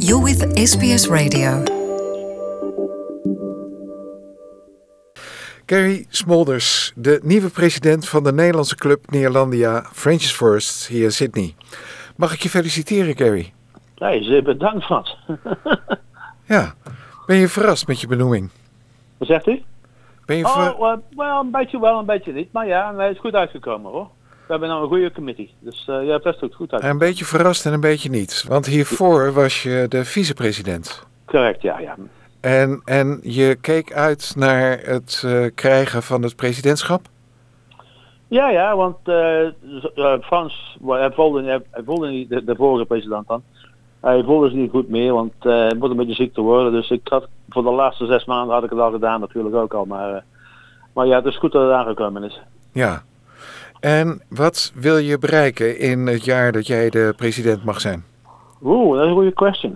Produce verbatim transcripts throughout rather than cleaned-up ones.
You're with S B S Radio. Gary Smolders, de nieuwe president van de Nederlandse club Neerlandia Friendship First hier in Sydney. Mag ik je feliciteren, Gary? Nee, zeer bedankt, Frans. Ja, ben je verrast met je benoeming? Wat zegt u? Ben je Oh, ver... uh, wel een beetje wel, een beetje niet. Maar ja, nee, het is goed uitgekomen, hoor. We hebben nou een goede committee. Dus uh, je hebt best ook goed uit. Een beetje verrast en een beetje niet. Want hiervoor was je de vicepresident. Correct, ja, ja. En, en je keek uit naar het uh, krijgen van het presidentschap? Ja, ja, want uh, uh, Frans, hij voelde, hij, hij voelde niet, de, de vorige president dan. Hij voelde zich niet goed meer, want uh, hij begon een beetje ziek te worden. Dus ik had, voor de laatste zes maanden had ik het al gedaan, natuurlijk ook al. Maar, uh, maar ja, het is goed dat het aangekomen is. Ja. En wat wil je bereiken in het jaar dat jij de president mag zijn? Oeh, dat is een goede question.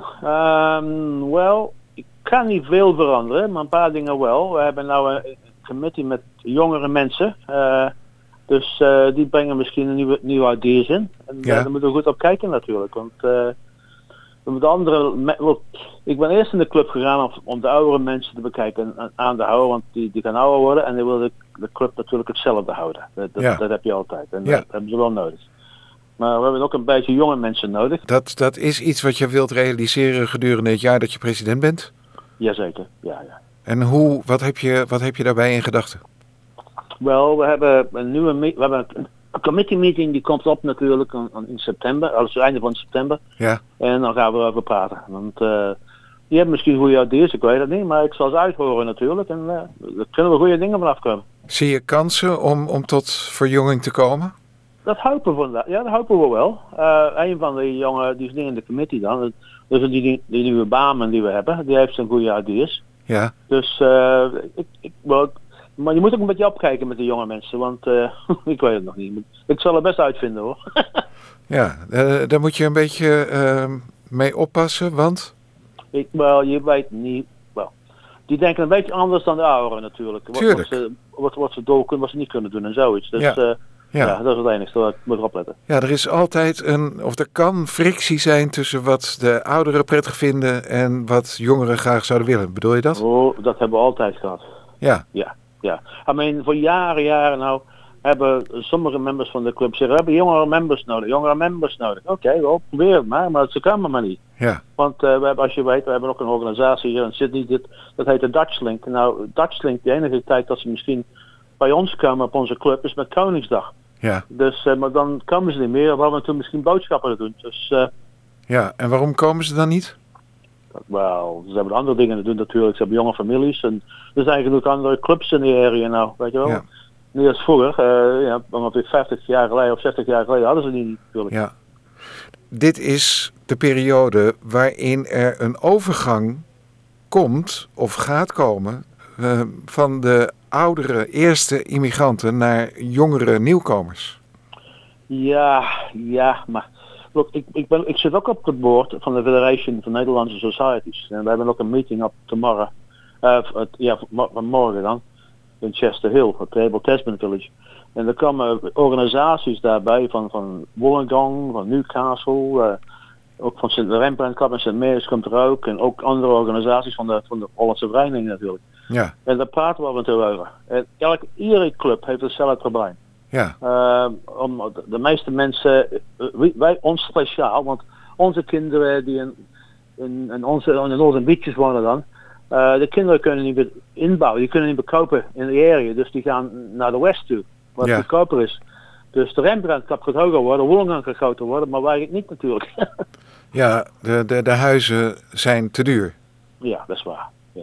Um, well, ik kan niet veel veranderen, maar een paar dingen wel. We hebben nou een committee met jongere mensen. Uh, dus uh, die brengen misschien een nieuwe, nieuwe idee's in. En ja. uh, daar moeten we goed op kijken natuurlijk. Want uh, we moeten andere... Me- look, ik ben eerst in de club gegaan om, om de oudere mensen te bekijken en aan te houden. Want die, die gaan ouder worden en die willen de, de club natuurlijk hetzelfde houden. Dat, dat, ja. dat heb je altijd. En ja. dat hebben ze wel nodig. Maar we hebben ook een beetje jonge mensen nodig. Dat, dat is iets wat je wilt realiseren gedurende het jaar dat je president bent? Jazeker, ja, ja. En hoe, wat, heb je, wat heb je daarbij in gedachten? Wel, we hebben een nieuwe me- we hebben een committee meeting die komt op natuurlijk in september, als het einde van september. Ja. En dan gaan we erover praten. Want uh, die hebben misschien goede ideeën, ik weet het niet, maar ik zal ze uithoren natuurlijk. En uh, daar kunnen we goede dingen vanaf komen. Zie je kansen om, om tot verjonging te komen? Dat hopen we vandaag. Ja, dat hopen we wel. Uh, een van de jongen, die is niet in de committee dan. Dus die, die, die nieuwe baanman die we hebben, die heeft zijn goede ideeën. Ja. Dus uh, ik, ik, wel, maar je moet ook een beetje opkijken met de jonge mensen, want uh, ik weet het nog niet. Ik zal het best uitvinden, hoor. Ja, uh, daar moet je een beetje uh, mee oppassen, want? Ik, wel, je weet niet. Wel, die denken een beetje anders dan de ouderen natuurlijk. Wat, Tuurlijk. wat, ze, wat, wat ze door kunnen, wat ze niet kunnen doen en zoiets. Dus ja. Uh, ja. ja, dat is het enige waar ik moet erop letten. Ja, er is altijd een, of er kan frictie zijn tussen wat de ouderen prettig vinden en wat jongeren graag zouden willen. Bedoel je dat? Oh, dat hebben we altijd gehad. Ja. Ja, ja. I mean, voor jaren, jaren nou hebben sommige members van de club zeggen, we hebben jongere members nodig, jongere members nodig. Oké, okay, wel, probeer het maar, maar ze komen maar niet. Ja. Want uh, we hebben, als je weet, we hebben ook een organisatie hier in Sydney, dit, dat heet de Dutchlink. Nou, Dutchlink, de enige tijd dat ze misschien bij ons komen op onze club is met Koningsdag. Ja. Dus, uh, maar dan komen ze niet meer, we hadden toen misschien boodschappen te doen. Dus, uh, ja, en waarom komen ze dan niet? wel, ze hebben andere dingen te doen natuurlijk. Ze hebben jonge families en er zijn genoeg andere clubs in die area nou, weet je wel. Ja. Niet als vroeger, uh, ja, ongeveer vijftig jaar geleden of zestig jaar geleden hadden ze die niet natuurlijk. Ja. Dit is de periode waarin er een overgang komt of gaat komen uh, van de oudere eerste immigranten naar jongere nieuwkomers. Ja, ja, maar look, ik, ik, ben, ik zit ook op het board van de Federation van Nederlandse Societies. En we hebben ook een meeting op tomorrow, uh, het, ja, van morgen dan, in Chester Hill, het Abel Tasman Village. En er komen organisaties daarbij van, van Wollongong, van Newcastle, uh, ook van Sint Rembrandt Club en Sint Mary's komt er ook. En ook andere organisaties van de, van de Hollandse Vereniging natuurlijk. Ja. En daar praten we af en toe over. En elke, iedere club heeft hetzelfde probleem. Ja. Uh, om, de, de meeste mensen, uh, wij ons speciaal, want onze kinderen die in, in, in onze in onze beaches wonen dan, uh, de kinderen kunnen niet meer inbouwen, die kunnen niet meer kopen in de area, dus die gaan naar de west toe, wat ja. goedkoper is. Dus de Rembrandt Cup gaat hoger worden, Wollongong gaat groter worden, maar wij niet natuurlijk. Ja, de, de, de huizen zijn te duur. Ja, dat is waar. Ja.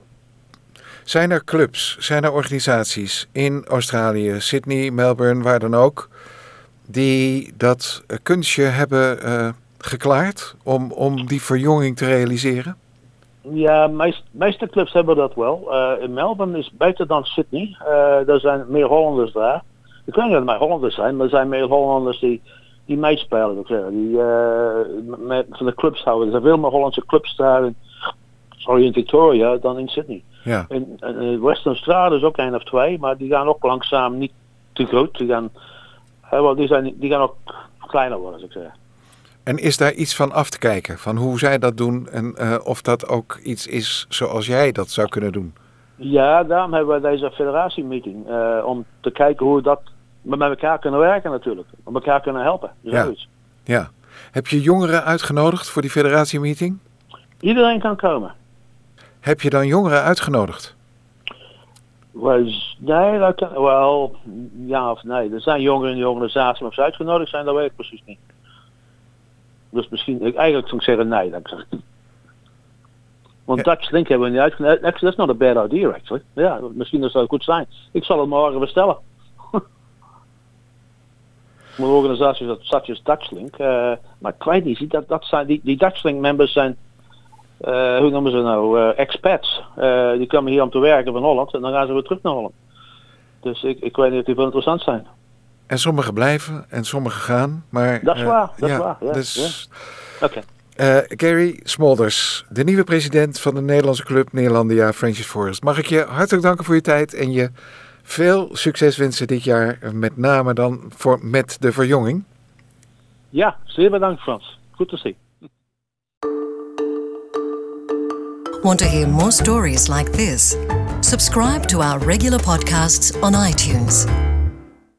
Zijn er clubs, zijn er organisaties in Australië, Sydney, Melbourne, waar dan ook, die dat kunstje hebben uh, geklaard om, om die verjonging te realiseren? Ja, meest, meeste clubs hebben dat wel. Uh, in Melbourne is beter dan Sydney. Uh, er zijn meer Hollanders daar. Ik weet niet of er maar Hollanders zijn, maar er zijn meer Hollanders die, die meespelen. Ik zeg, die uh, met, van de clubs houden. Er zijn veel meer Hollandse clubs daar in, sorry, in Victoria dan in Sydney. Ja. In, in Western Australia is ook één of twee, maar die gaan ook langzaam niet te groot. Die gaan, uh, well, die, zijn, die gaan ook kleiner worden, zou ik zeggen. En is daar iets van af te kijken? Van hoe zij dat doen en uh, of dat ook iets is zoals jij dat zou kunnen doen? Ja, daarom hebben we deze federatiemeeting. Uh, om te kijken hoe we dat met elkaar kunnen werken natuurlijk. Om elkaar kunnen helpen. Ja. ja. Heb je jongeren uitgenodigd voor die federatiemeeting? Iedereen kan komen. Heb je dan jongeren uitgenodigd? Nee, dat kan wel. Ja of nee. Er zijn jongeren in de organisatie, maar of ze uitgenodigd zijn, dat weet ik precies niet. Dus misschien, ik, eigenlijk zou ik zeggen nee. Dat ik Want ja. Dutch Link hebben we niet uitgenodigd. Actually, that's not a bad idea actually. Ja, misschien dat zou goed zijn. Ik zal het morgen bestellen. Mijn organisatie is such as Dutch Link. Uh, maar ik weet niet, dat, dat zijn, die, die Dutch Link members zijn, uh, hoe noemen ze nou, uh, expats. Uh, die komen hier om te werken van Holland en dan gaan ze weer terug naar Holland. Dus ik, ik weet niet of die veel interessant zijn. En sommigen blijven en sommigen gaan. Maar, dat is uh, waar, dat ja, is waar. Ja, dus, ja. Oké. Okay. Uh, Gary Smolders, de nieuwe president van de Nederlandse club Neerlandia Friendship Forest. Mag ik je hartelijk danken voor je tijd en je veel succes wensen dit jaar, met name dan voor, met de verjonging. Ja, zeer bedankt Frans. Goed te zien. Want to hear more stories like this? Subscribe to our regular podcasts on iTunes.